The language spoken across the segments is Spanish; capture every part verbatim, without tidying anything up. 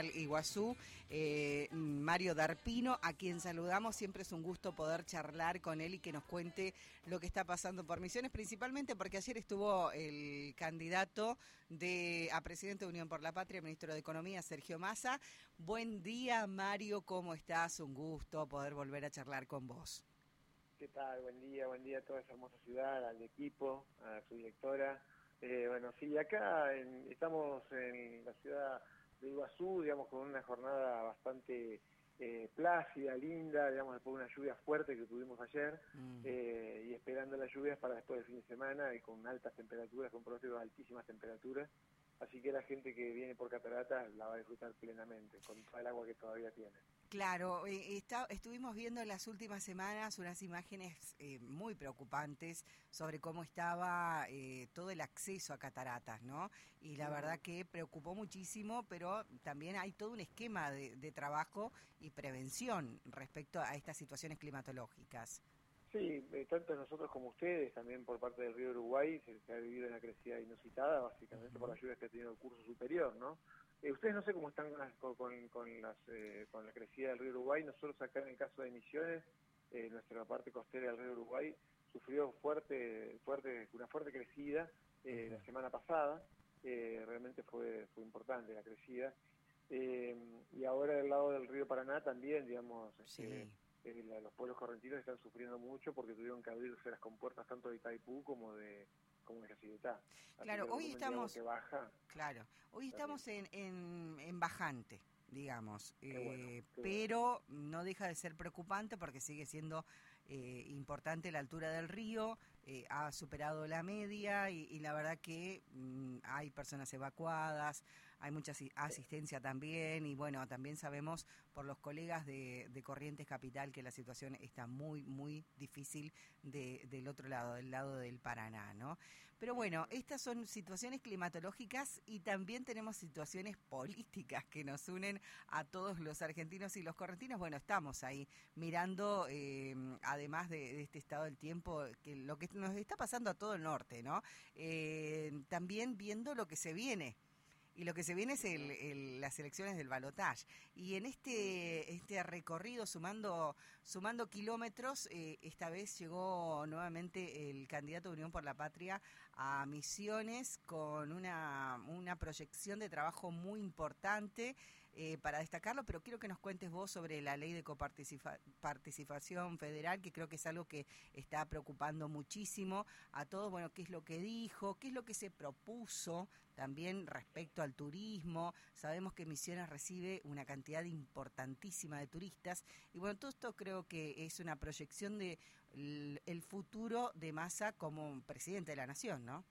General Iguazú, eh, Mario Darpino, a quien saludamos. Siempre es un gusto poder charlar con él y que nos cuente lo que está pasando por Misiones, principalmente porque ayer estuvo el candidato de a presidente de Unión por la Patria, ministro de Economía, Sergio Massa. Buen día, Mario, ¿cómo estás? Un gusto poder volver a charlar con vos. ¿Qué tal? Buen día, buen día a toda esa hermosa ciudad, al equipo, a su directora. Eh, bueno, sí, acá en, estamos en la ciudad de Iguazú, digamos, con una jornada bastante eh, plácida, linda, digamos, después de una lluvia fuerte que tuvimos ayer, mm. eh, y esperando las lluvias para después del fin de semana, y con altas temperaturas, con pronósticos de altísimas temperaturas. Así que la gente que viene por Cataratas la va a disfrutar plenamente, con toda el agua que todavía tiene. Claro, eh, está, estuvimos viendo en las últimas semanas unas imágenes eh, muy preocupantes sobre cómo estaba eh, todo el acceso a Cataratas, ¿no? Y la uh-huh. verdad que preocupó muchísimo, pero también hay todo un esquema de, de trabajo y prevención respecto a estas situaciones climatológicas. Sí, eh, tanto nosotros como ustedes, también por parte del río Uruguay, se, se ha vivido una crecida inusitada, básicamente uh-huh. por las lluvias que ha tenido el curso superior, ¿no? Eh, ustedes no sé cómo están con, con, con, las, eh, con la crecida del río Uruguay. Nosotros acá en el caso de Misiones, eh, nuestra parte costera del río Uruguay sufrió fuerte, fuerte, una fuerte crecida eh, uh-huh. la semana pasada. Eh, realmente fue, fue importante la crecida. Eh, y ahora del lado del río Paraná también, digamos, sí. eh, eh, los pueblos correntinos están sufriendo mucho porque tuvieron que abrirse las compuertas tanto de Itaipú como de como de Jacinetá. Claro, hoy estamos, que baja, claro, hoy estamos en, en, en bajante, digamos, qué eh, bueno, qué pero bueno. No deja de ser preocupante porque sigue siendo eh, importante la altura del río, eh, ha superado la media y, y la verdad que mm, hay personas evacuadas, hay mucha asistencia también y bueno, también sabemos por los colegas de, de Corrientes Capital que la situación está muy, muy difícil de, del otro lado, del lado del Paraná, ¿no? Pero bueno, estas son situaciones climatológicas y también tenemos situaciones políticas que nos unen a todos los argentinos y los correntinos. Bueno, estamos ahí mirando, eh, además de, de este estado del tiempo, que lo que nos está pasando a todo el norte, ¿no? Eh, también viendo lo que se viene. Y lo que se viene es el, el, las elecciones del balotaje. Y en este este recorrido, sumando sumando kilómetros, eh, esta vez llegó nuevamente el candidato de Unión por la Patria a Misiones con una, una proyección de trabajo muy importante eh, para destacarlo, pero quiero que nos cuentes vos sobre la ley de coparticipación federal, que creo que es algo que está preocupando muchísimo a todos. Bueno, qué es lo que dijo, qué es lo que se propuso también respecto al turismo. Sabemos que Misiones recibe una cantidad importantísima de turistas y bueno, todo esto creo que es una proyección de el, el futuro de Massa como presidente de la nación, ¿no?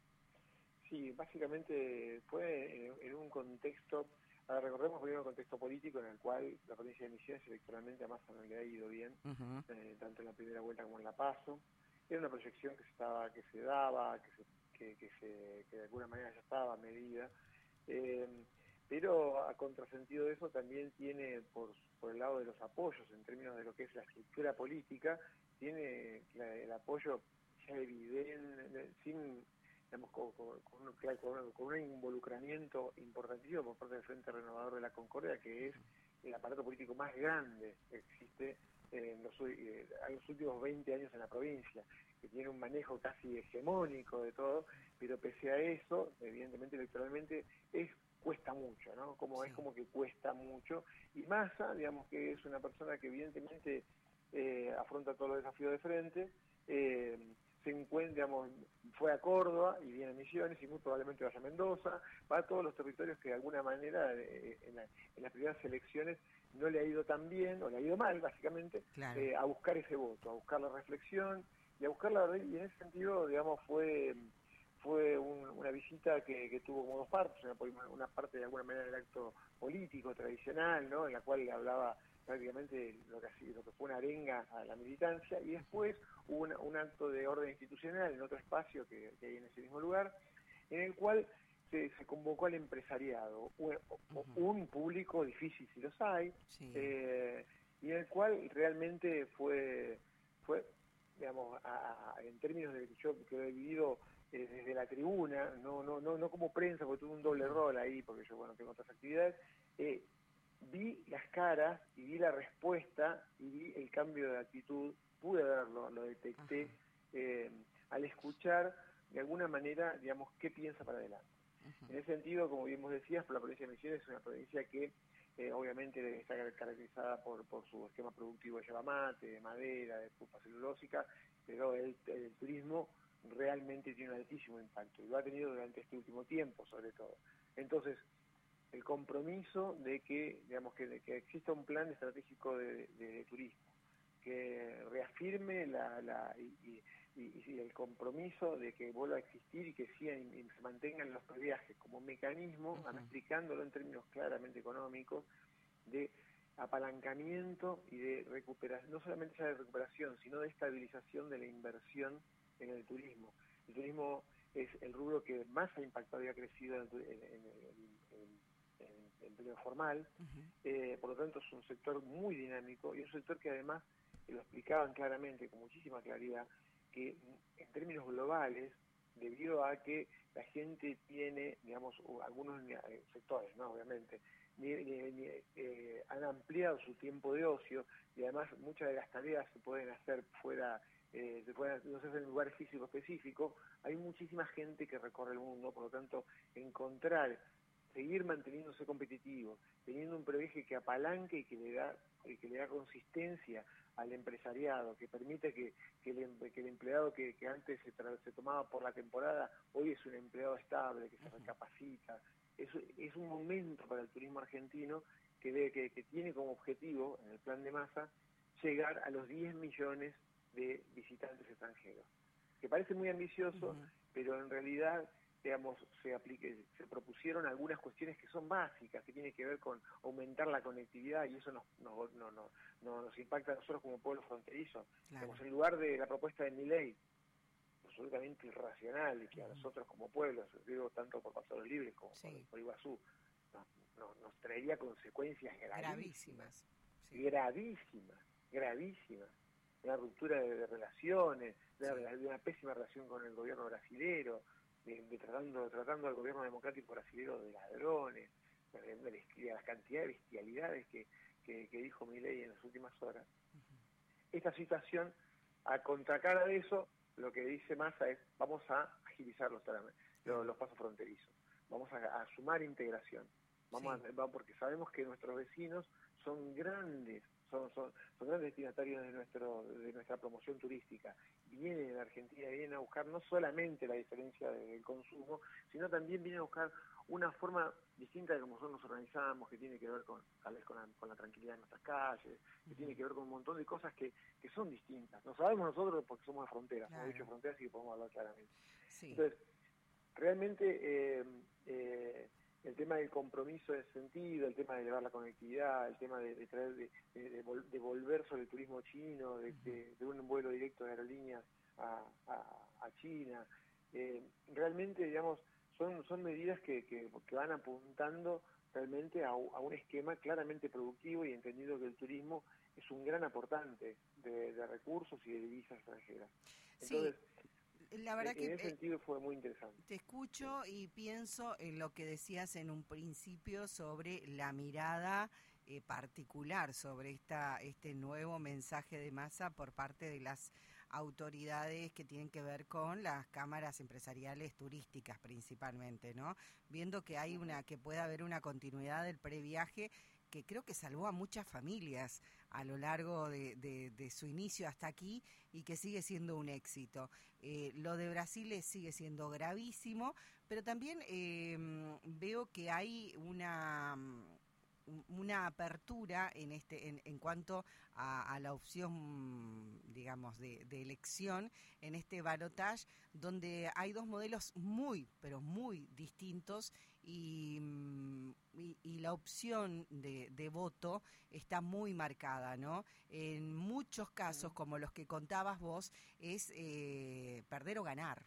Sí, básicamente fue en, en un contexto, ahora recordemos que era un contexto político en el cual la provincia de Misiones electoralmente a Massa no le ha ido bien, uh-huh. eh, tanto en la primera vuelta como en la PASO. Era una proyección que se estaba, que se daba, que se Que, que, se, que de alguna manera ya estaba medida, eh, pero a contrasentido de eso también tiene, por, por el lado de los apoyos, en términos de lo que es la estructura política, tiene la, el apoyo ya evidente, sin, digamos, con, con, con, un, con, con un involucramiento importantísimo por parte del Frente Renovador de la Concordia, que es el aparato político más grande que existe en los, eh, en los últimos veinte años en la provincia, que tiene un manejo casi hegemónico de todo, pero pese a eso, evidentemente electoralmente, es cuesta mucho, ¿no? Como sí. Es como que cuesta mucho, y Massa, digamos que es una persona que evidentemente eh, afronta todos los desafíos de frente, eh, se encuentra, digamos, fue a Córdoba y viene a Misiones y muy probablemente vaya a Mendoza, va a todos los territorios que de alguna manera eh, en, la, en las primeras elecciones no le ha ido tan bien, o le ha ido mal básicamente, claro. eh, a buscar ese voto, a buscar la reflexión y a buscar la verdad, y en ese sentido, digamos, fue fue un, una visita que, que tuvo como dos partes, una, una parte de alguna manera del acto político tradicional, ¿no? En la cual le hablaba prácticamente lo que, lo que fue una arenga a la militancia, y después hubo una, un acto de orden institucional en otro espacio que, que hay en ese mismo lugar, en el cual se, se convocó al empresariado, un, uh-huh. un público difícil si los hay, sí. eh, y en el cual realmente fue, fue digamos, a, a, en términos de que yo que lo he vivido eh, desde la tribuna, no no no no como prensa, porque tuve un doble rol ahí, porque yo, bueno, tengo otras actividades, eh, caras y vi la respuesta y vi el cambio de actitud, pude verlo, lo detecté eh, al escuchar de alguna manera, digamos, qué piensa para adelante. Uh-huh. En ese sentido, como bien vos decías, la provincia de Misiones es una provincia que eh, obviamente está caracterizada por, por su esquema productivo de yerba mate, de madera, de pulpa celulósica, pero el, el turismo realmente tiene un altísimo impacto y lo ha tenido durante este último tiempo, sobre todo. Entonces, el compromiso de que, digamos, que, de que exista un plan estratégico de, de, de turismo, que reafirme la, la y, y, y, y el compromiso de que vuelva a existir y que sigan y se mantengan los previajes como mecanismo, uh-huh. explicándolo en términos claramente económicos, de apalancamiento y de recuperación, no solamente ya de recuperación, sino de estabilización de la inversión en el turismo. El turismo es el rubro que más ha impactado y ha crecido en el, en, en, en, en el empleo formal, uh-huh. eh, por lo tanto es un sector muy dinámico y un sector que además lo explicaban claramente, con muchísima claridad, que en términos globales, debido a que la gente tiene, digamos, algunos sectores, ¿no? Obviamente, ni, ni, ni, eh, han ampliado su tiempo de ocio y además muchas de las tareas se pueden hacer fuera, eh, se pueden no sé, en lugares físicos específicos, hay muchísima gente que recorre el mundo, por lo tanto, encontrar, seguir manteniéndose competitivo, teniendo un previaje que apalanque y que le da, y que le da consistencia al empresariado, que permite que, que, el, que el empleado que, que antes se, tra se tomaba por la temporada, hoy es un empleado estable, que se recapacita. Es, es un momento para el turismo argentino que, de, que, que tiene como objetivo, en el plan de masa, llegar a los diez millones de visitantes extranjeros. Que parece muy ambicioso, uh-huh. pero en realidad, digamos, se aplique, se propusieron algunas cuestiones que son básicas, que tienen que ver con aumentar la conectividad, y eso nos, nos, nos, nos, nos impacta a nosotros como pueblo fronterizo. Claro. Digamos, en lugar de la propuesta de Milei, absolutamente irracional, y que a nosotros como pueblo, digo tanto por Pasos Libres como sí. por, por Iguazú, nos, nos, nos traería consecuencias gravísimas, gravísimas, sí. gravísimas, gravísimas. Una ruptura de, de relaciones, de, sí. de una pésima relación con el gobierno brasilero, de, de tratando, tratando al gobierno democrático brasilero de ladrones, de, de, de la cantidad de bestialidades que, que, que dijo Milei en las últimas horas. Uh-huh. Esta situación, a contracara de eso, lo que dice Massa es, vamos a agilizar los, los, los pasos fronterizos, vamos a, a sumar integración, vamos sí. a, vamos, porque sabemos que nuestros vecinos son grandes, son, son, son grandes destinatarios de, nuestro, de nuestra promoción turística, vienen a Argentina, vienen a buscar no solamente la diferencia del consumo, sino también vienen a buscar una forma distinta de cómo nosotros nos organizamos, que tiene que ver con, tal vez con la, con la tranquilidad de nuestras calles, que uh-huh. tiene que ver con un montón de cosas que, que son distintas. Lo sabemos nosotros porque somos de fronteras, claro. hemos dicho fronteras y que podemos hablar claramente. Sí. Entonces, realmente eh, eh, el tema del compromiso en ese sentido, el tema de llevar la conectividad, el tema de, de traer, de, de, de, vol, de volver sobre el turismo chino, de, uh-huh. de, de un vuelo directo de aerolíneas a, a, a China, eh, realmente, digamos, son, son medidas que, que, que van apuntando realmente a, a un esquema claramente productivo y entendido que el turismo es un gran aportante de, de recursos y de divisas extranjeras. Entonces, sí. La verdad en, en que ese sentido fue muy interesante. Te escucho y pienso en lo que decías en un principio sobre la mirada eh, particular sobre esta este nuevo mensaje de Massa por parte de las autoridades que tienen que ver con las cámaras empresariales turísticas principalmente, ¿no? Viendo que hay una que puede haber una continuidad del previaje que creo que salvó a muchas familias a lo largo de, de, de su inicio hasta aquí y que sigue siendo un éxito. Eh, lo de Brasil sigue siendo gravísimo, pero también eh, veo que hay una una apertura en este en, en cuanto a, a la opción, digamos, de, de elección en este balotaje, donde hay dos modelos muy, pero muy distintos y, y, y la opción de, de voto está muy marcada, ¿no? En muchos casos, como los que contabas vos, es eh, perder o ganar.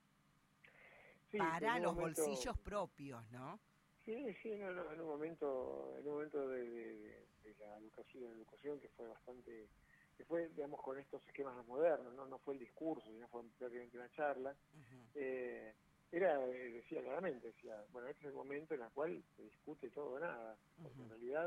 Sí, para los momento... bolsillos propios, ¿no? Sí, sí, no, no, en un momento, en un momento de, de, de la educación, de la educación que fue bastante, que fue, digamos, con estos esquemas más modernos, no, no fue el discurso, sino fue prácticamente una charla. Uh-huh. eh, era, decía claramente, decía, bueno, este es el momento en el cual se discute todo o nada, porque uh-huh. en realidad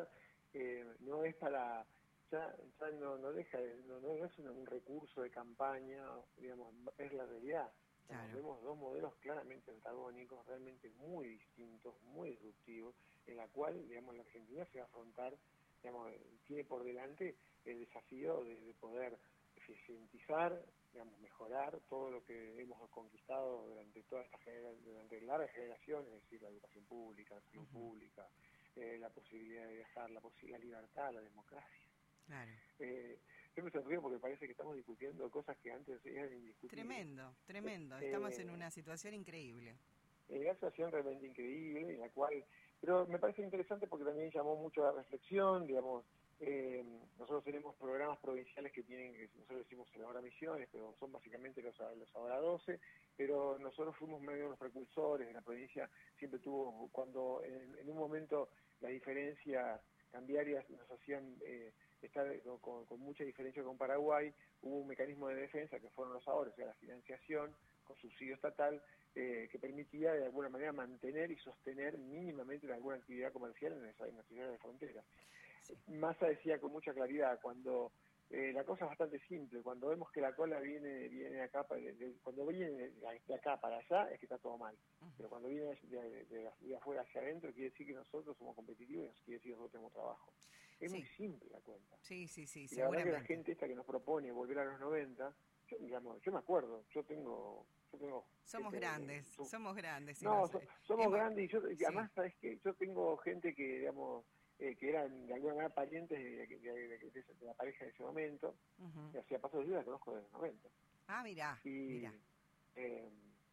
eh, no es para, ya, ya no, no deja, no, no es un, un recurso de campaña, digamos, es la realidad. Claro. Vemos dos modelos claramente antagónicos, realmente muy distintos, muy disruptivos, en la cual, digamos, la Argentina se va a afrontar, digamos, tiene por delante el desafío de, de poder eficientizar, digamos, mejorar todo lo que hemos conquistado durante toda esta generación, durante largas generaciones, es decir, la educación pública, la salud uh-huh. pública, eh, la posibilidad de viajar, la, la libertad, la democracia. Claro. Eh, yo me sonrío porque parece que estamos discutiendo cosas que antes eran indiscutibles. Tremendo, tremendo. Estamos eh, en una situación increíble. En una situación realmente increíble, en la cual... Pero me parece interesante porque también llamó mucho a la reflexión, digamos, eh, nosotros tenemos programas provinciales que tienen, que nosotros decimos en ahora misiones, pero son básicamente los, los ahora doce, pero nosotros fuimos medio de los precursores, la provincia siempre tuvo, cuando en, en un momento las diferencias cambiarias nos hacían... Eh, estar con, con mucha diferencia con Paraguay, hubo un mecanismo de defensa que fueron los ahorros, o sea, la financiación con subsidio estatal, eh, que permitía de alguna manera mantener y sostener mínimamente alguna actividad comercial en esa, en las ciudades de frontera. Sí. Massa decía con mucha claridad, cuando eh, la cosa es bastante simple, cuando vemos que la cola viene viene acá, de, de, cuando viene de acá para allá, es que está todo mal. Uh-huh. Pero cuando viene de, de, de, de afuera hacia adentro, quiere decir que nosotros somos competitivos y quiere decir que nosotros tenemos trabajo. Es sí. muy simple la cuenta. Sí, sí, sí, y la verdad que la gente esta que nos propone volver a los noventa, yo, digamos, yo me acuerdo, yo tengo... Yo tengo somos gente, grandes, su, somos grandes. No, no so, somos Hemos, grandes y, yo, y sí. además, ¿sabes qué? Yo tengo gente que, digamos, eh, que eran de alguna manera parientes de, de, de, de, de, de la pareja de ese momento, uh-huh. y hacía paso de vida, la conozco desde los noventa. Ah, mirá, y, mirá. Eh,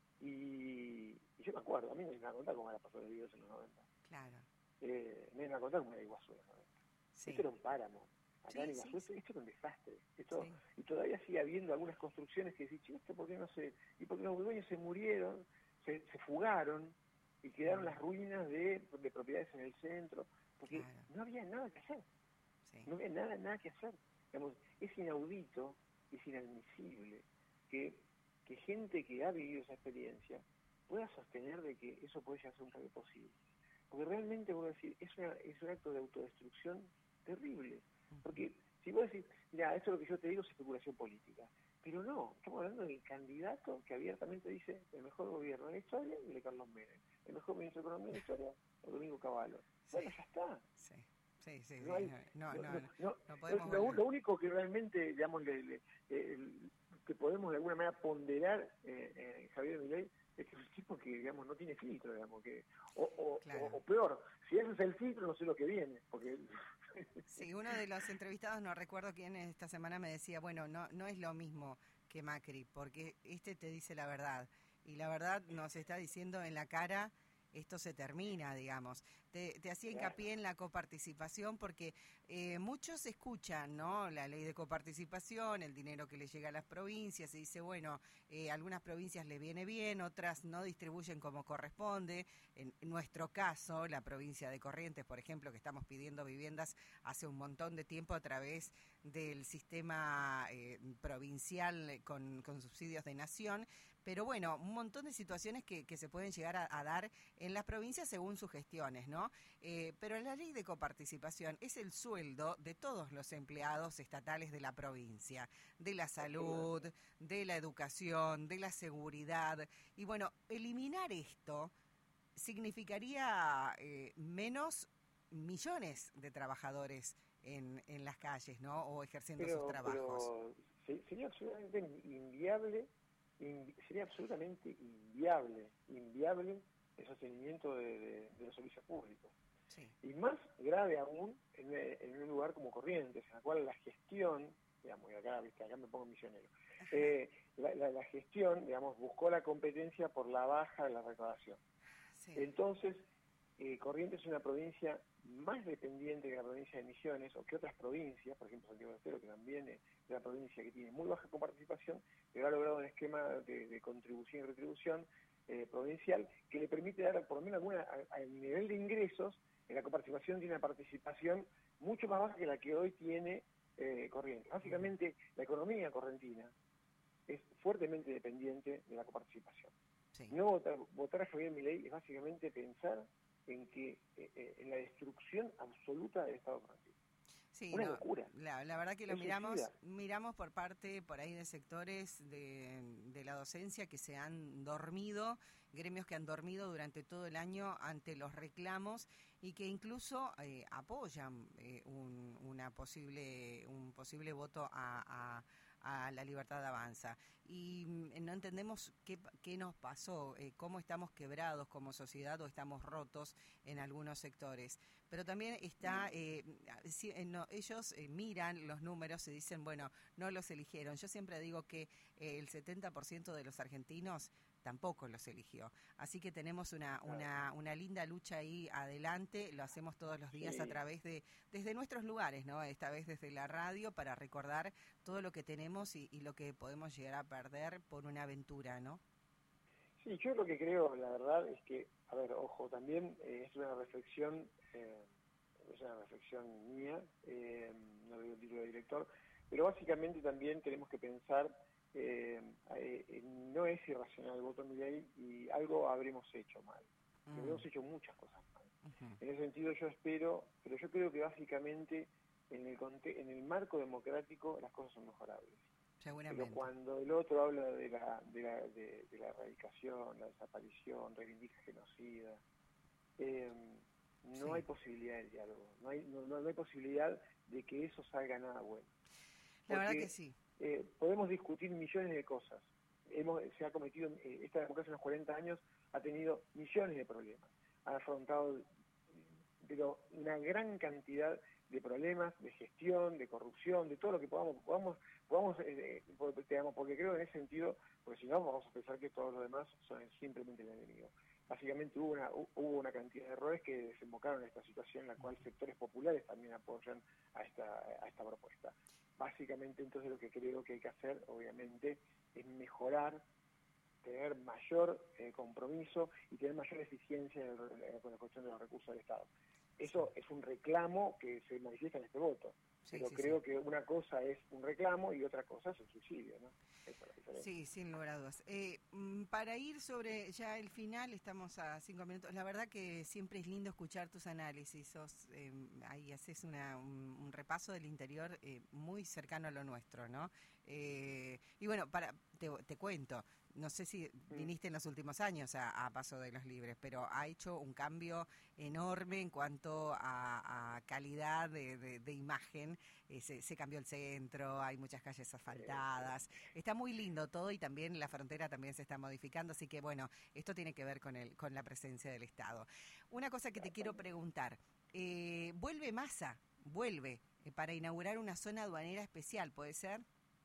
y, y yo me acuerdo, a mí me iban a contar cómo era paso de vida en los noventa. Claro. Eh, me iban a contar cómo era Iguazú en los noventa. Sí. Esto era un páramo. Acá sí, en Iguazú, sí, sí. esto era un desastre. Esto, sí. Y todavía sigue habiendo algunas construcciones que dicen, ¿esto por qué no se...? Y porque los dueños se murieron, se, se fugaron, y quedaron las ruinas de, de propiedades en el centro, porque claro. no había nada que hacer. Sí. No había nada, nada que hacer. Digamos, es inaudito, es inadmisible que, que gente que ha vivido esa experiencia pueda sostener de que eso puede llegar a ser un cambio posible. Porque realmente, voy a decir, es, una, es un acto de autodestrucción terrible. Porque si vos decís, mira, esto es lo que yo te digo es especulación política, pero no, estamos hablando del candidato que abiertamente dice el mejor gobierno de la historia, el de Carlos Menem, el mejor ministro de Economía de la historia, el Domingo Cavallo. Sí. Bueno, ya está. Sí, sí, sí. No, hay, no, no, no, no, no, no podemos lo, lo único que realmente, digamos, le, le, eh, que podemos de alguna manera ponderar eh, eh, Javier Milei es que es un tipo que, digamos, no tiene filtro, digamos, que o, o, claro. o, o peor, si ese es el filtro, no sé lo que viene, porque... Sí, uno de los entrevistados, no recuerdo quién esta semana, me decía, bueno, no no es lo mismo que Macri, porque este te dice la verdad, y la verdad nos está diciendo en la cara, esto se termina, digamos. Te, te hacía hincapié en la coparticipación porque eh, muchos escuchan, ¿no?, la ley de coparticipación, el dinero que le llega a las provincias, y dice, bueno, eh, algunas provincias le viene bien, otras no distribuyen como corresponde. En nuestro caso, la provincia de Corrientes, por ejemplo, que estamos pidiendo viviendas hace un montón de tiempo a través del sistema eh, provincial con, con subsidios de nación, pero bueno, un montón de situaciones que, que se pueden llegar a, a dar en las provincias según sus gestiones, ¿no? Eh, pero la ley de coparticipación es el sueldo de todos los empleados estatales de la provincia, de la salud, de la educación, de la seguridad, y bueno, eliminar esto significaría eh, menos millones de trabajadores en, en las calles, ¿no?, o ejerciendo pero, sus trabajos. Pero sería absolutamente inviable, in, sería absolutamente inviable, inviable el sostenimiento de, de, de los servicios públicos. Sí. Y más grave aún en, en un lugar como Corrientes, en el cual la gestión, digamos, y acá, ¿viste? Acá me pongo misionero, eh, la, la, la gestión, digamos, buscó la competencia por la baja de la recaudación. Sí. Entonces, eh, Corrientes es una provincia más dependiente que la provincia de Misiones, o que otras provincias, por ejemplo Santiago del Estero, que también es una provincia que tiene muy baja coparticipación, pero ha logrado un esquema de, de contribución y retribución eh, provincial que le permite dar por lo menos alguna, a, a nivel de ingresos, en la coparticipación tiene una participación mucho más baja que la que hoy tiene eh, Corrientes. Básicamente, la economía correntina es fuertemente dependiente de la coparticipación. Sí. No votar, votar a Javier Milei es básicamente pensar en que eh, en la destrucción absoluta del Estado francés. Sí, una no, locura. La, la verdad que lo Es miramos suicida. miramos por parte por ahí de sectores de, de la docencia que se han dormido, gremios que han dormido durante todo el año ante los reclamos y que incluso eh, apoyan eh, un, una posible un posible voto a, a a la libertad avanza. Y mm, no entendemos qué, qué nos pasó, eh, cómo estamos quebrados como sociedad o estamos rotos en algunos sectores. Pero también está, eh, si, eh, no, ellos eh, miran los números y dicen, bueno, no los eligieron. Yo siempre digo que eh, el setenta por ciento de los argentinos tampoco los eligió. Así que tenemos una, una, una linda lucha ahí adelante, lo hacemos todos los días Sí. a través de, desde nuestros lugares, ¿no? Esta vez desde la radio para recordar todo lo que tenemos y, y lo que podemos llegar a perder por una aventura, ¿no? Sí, yo lo que creo, la verdad, es que, a ver, ojo, también eh, es una reflexión, eh, es una reflexión mía, eh, no le doy el título de director, pero básicamente también tenemos que pensar, eh, eh, no es irracional el voto en Milei y algo habremos hecho mal, mm. habremos hecho muchas cosas mal. Uh-huh. En ese sentido yo espero, pero yo creo que básicamente en el, en el marco democrático las cosas son mejorables. Pero cuando el otro habla de la, de la, de, de la erradicación, la desaparición, reivindica genocida, eh, no sí. hay posibilidad de diálogo, no hay, no, no hay posibilidad de que eso salga nada bueno. Porque, la verdad que sí. Eh, podemos discutir millones de cosas. Hemos, se ha cometido, eh, esta democracia en los cuarenta años ha tenido millones de problemas, ha afrontado pero una gran cantidad de problemas, de gestión, de corrupción, de todo lo que podamos, podamos, podamos eh, digamos, porque creo en ese sentido, porque si no vamos a pensar que todos los demás son simplemente el enemigo. Básicamente hubo una, hubo una cantidad de errores que desembocaron en esta situación en la cual sectores populares también apoyan a esta, a esta propuesta. Básicamente entonces lo que creo que hay que hacer, obviamente, es mejorar, tener mayor eh, compromiso y tener mayor eficiencia en el, con la cuestión de los recursos del Estado. Eso sí. es un reclamo que se manifiesta en este voto, sí, pero sí, creo sí. que una cosa es un reclamo y otra cosa es el suicidio, ¿no? Esa es la diferencia. Sí, sin lugar a dudas. Eh, para ir sobre ya el final, estamos a cinco minutos, la verdad que siempre es lindo escuchar tus análisis, sos, eh, ahí haces una, un, un repaso del interior eh, muy cercano a lo nuestro, ¿no? Eh, y bueno, para te, te cuento, no sé si viniste en los últimos años a, a Paso de los Libres, pero ha hecho un cambio enorme en cuanto a, a calidad de, de, de imagen. Eh, se, se cambió el centro, hay muchas calles asfaltadas. Está muy lindo todo y también la frontera también se está modificando. Así que, bueno, esto tiene que ver con, el, con la presencia del Estado. Una cosa que te quiero preguntar. Eh, ¿Vuelve Massa? Vuelve eh, para inaugurar una zona aduanera especial, ¿puede ser?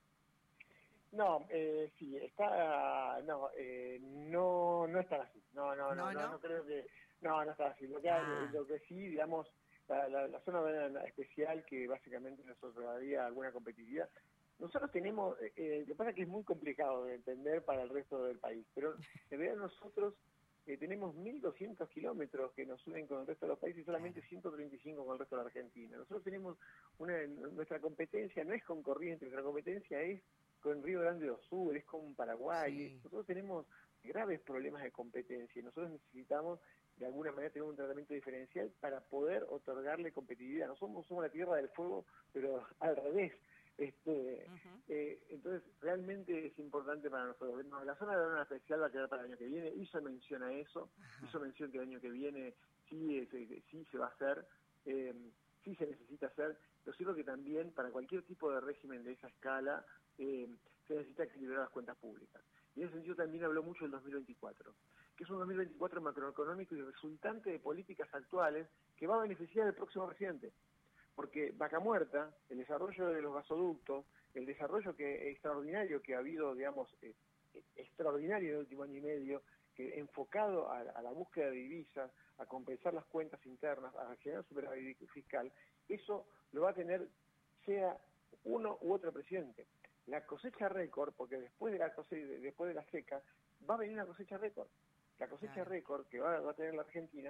No, eh, sí, está, no, eh, no, no está así, no, no, no, no, no, no creo que, no, no está así, lo que, ah. lo que sí, digamos, la, la, la zona especial que básicamente nos otorgaría alguna competitividad, nosotros tenemos, eh, lo que pasa es que es muy complicado de entender para el resto del país, pero en realidad nosotros eh, tenemos mil doscientos kilómetros que nos unen con el resto de los países y solamente ciento treinta y cinco con el resto de la Argentina. Nosotros tenemos, una, nuestra competencia no es con Corrientes, nuestra competencia es con Río Grande do Sul, es con Paraguay. Sí. Nosotros tenemos graves problemas de competencia y nosotros necesitamos de alguna manera tener un tratamiento diferencial para poder otorgarle competitividad. No somos, somos la tierra del fuego, pero al revés. Este, uh-huh. eh, entonces realmente es importante para nosotros. No, la zona de aduana especial va a quedar para el año que viene, hizo mención a eso, uh-huh. hizo mención que el año que viene sí, sí, sí se va a hacer, eh, sí se necesita hacer, pero sí creo que también para cualquier tipo de régimen de esa escala eh, se necesita equilibrar las cuentas públicas. Y en ese sentido también habló mucho del dos mil veinticuatro, que es un dos mil veinticuatro macroeconómico y resultante de políticas actuales que va a beneficiar al próximo presidente. Porque Vaca Muerta, el desarrollo de los gasoductos, el desarrollo que extraordinario que ha habido, digamos, eh, extraordinario en el último año y medio, que enfocado a, a la búsqueda de divisas, a compensar las cuentas internas, a generar superávit fiscal, eso lo va a tener sea uno u otro presidente. La cosecha récord, porque después de la cosecha, después de la seca, va a venir una cosecha récord. La cosecha claro. récord que va, va a tener la Argentina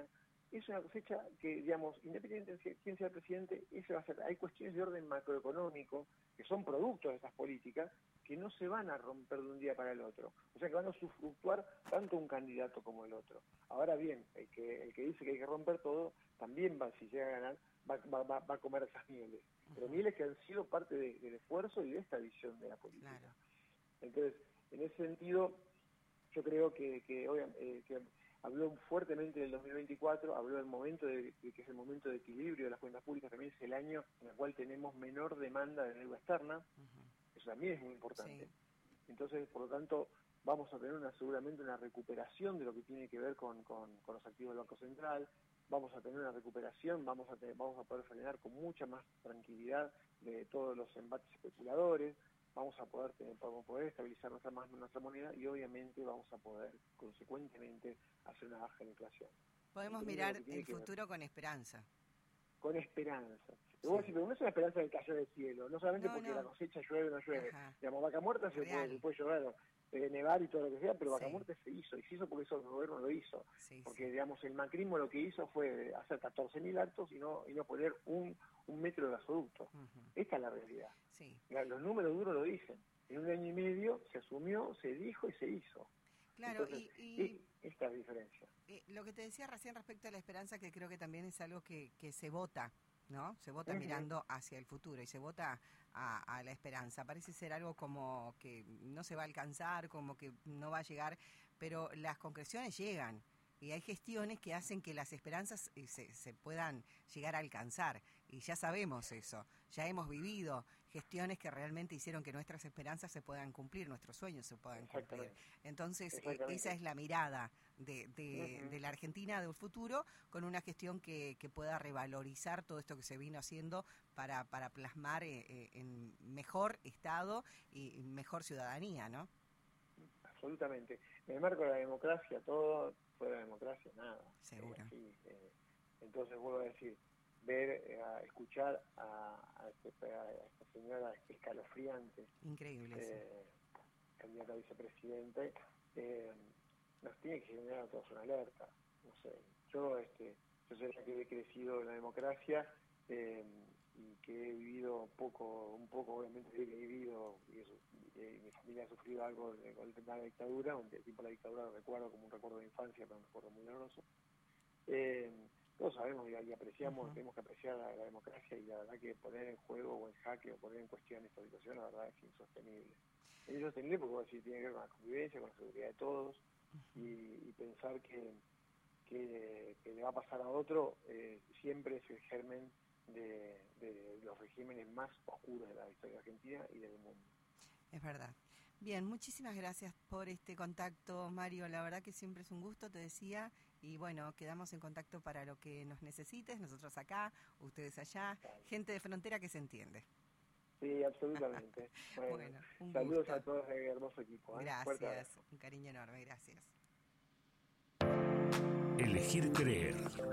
es una cosecha que, digamos, independientemente de quién sea el presidente, ese va a ser, hay cuestiones de orden macroeconómico que son productos de esas políticas que no se van a romper de un día para el otro. O sea que van a usufructuar tanto un candidato como el otro. Ahora bien, el que, el que dice que hay que romper todo, también va, si llega a ganar, va, va, va, va a comer esas mieles. Pero mieles que han sido parte de, del esfuerzo y de esta visión de la política. Claro. Entonces, en ese sentido, yo creo que, que, eh, que habló fuertemente del dos mil veinticuatro, habló del momento de, de que es el momento de equilibrio de las cuentas públicas, también es el año en el cual tenemos menor demanda de deuda externa, uh-huh. Eso también es muy importante. Sí. Entonces, por lo tanto, vamos a tener una, seguramente una recuperación de lo que tiene que ver con, con, con los activos del Banco Central, vamos a tener una recuperación, vamos a, tener, vamos a poder frenar con mucha más tranquilidad de todos los embates especuladores, vamos a poder tener, vamos a poder estabilizar nuestra, nuestra moneda y obviamente vamos a poder, consecuentemente, hacer una baja en la inflación. Podemos mirar el futuro con esperanza. Con esperanza. Sí. Vos decís, pero no es una esperanza de caer del cielo, no solamente no, porque no. la cosecha llueve o no llueve. Ajá. Digamos, Vaca Muerta se puede, se puede llover, eh, nevar y todo lo que sea, pero Vaca sí. Muerta se hizo, y se hizo porque eso el gobierno lo hizo. Sí, porque, sí. digamos, el macrismo lo que hizo fue hacer catorce mil actos y no, y no poner un, un metro de gasoducto. Uh-huh. Esta es la realidad. Sí. Los números duros lo dicen. En un año y medio se asumió, se dijo y se hizo. Claro, Entonces, y, y esta es la diferencia. Eh, lo que te decía recién respecto a la esperanza, que creo que también es algo que, que se vota, ¿no? Se vota uh-huh. mirando hacia el futuro y se vota a, a la esperanza. Parece ser algo como que no se va a alcanzar, como que no va a llegar, pero las concreciones llegan. Y hay gestiones que hacen que las esperanzas se, se puedan llegar a alcanzar. Y ya sabemos eso. Ya hemos vivido gestiones que realmente hicieron que nuestras esperanzas se puedan cumplir, nuestros sueños se puedan cumplir. Entonces, eh, esa es la mirada de, de, uh-huh. de la Argentina del futuro, con una gestión que, que pueda revalorizar todo esto que se vino haciendo para, para plasmar eh, en mejor estado y mejor ciudadanía, ¿no? Absolutamente. En el marco de la democracia, todo... fuera de democracia, nada. Seguro. Eh, sí, eh, entonces vuelvo a decir, ver, eh, a escuchar a, a, este, a esta señora escalofriante, increíble, eh, sí. candidata a vicepresidente, eh, nos tiene que generar a todos una alerta. No sé, yo, este, yo soy la que he crecido en la democracia eh, y que he vivido poco, un poco, obviamente he vivido y eso. Eh, mi familia ha sufrido algo de, con el tema de la dictadura, un tiempo la dictadura lo recuerdo como un recuerdo de infancia, pero un recuerdo muy doloroso. Eh, todos sabemos y, y apreciamos, uh-huh. tenemos que apreciar la, la democracia y la verdad que poner en juego o en jaque o poner en cuestión esta situación, la verdad es insostenible. Es insostenible porque bueno, sí, tiene que ver con la convivencia, con la seguridad de todos uh-huh. y, y pensar que, que, que le va a pasar a otro eh, siempre es el germen de, de los regímenes más oscuros de la historia argentina y del mundo. Es verdad. Bien, muchísimas gracias por este contacto, Mario. La verdad que siempre es un gusto, te decía. Y bueno, quedamos en contacto para lo que nos necesites. Nosotros acá, ustedes allá. Claro. Gente de frontera que se entiende. Sí, absolutamente. Bueno, bueno un saludos gusto. A todos el hermoso equipo. ¿eh? Gracias. Un cariño enorme. Gracias. Elegir creer.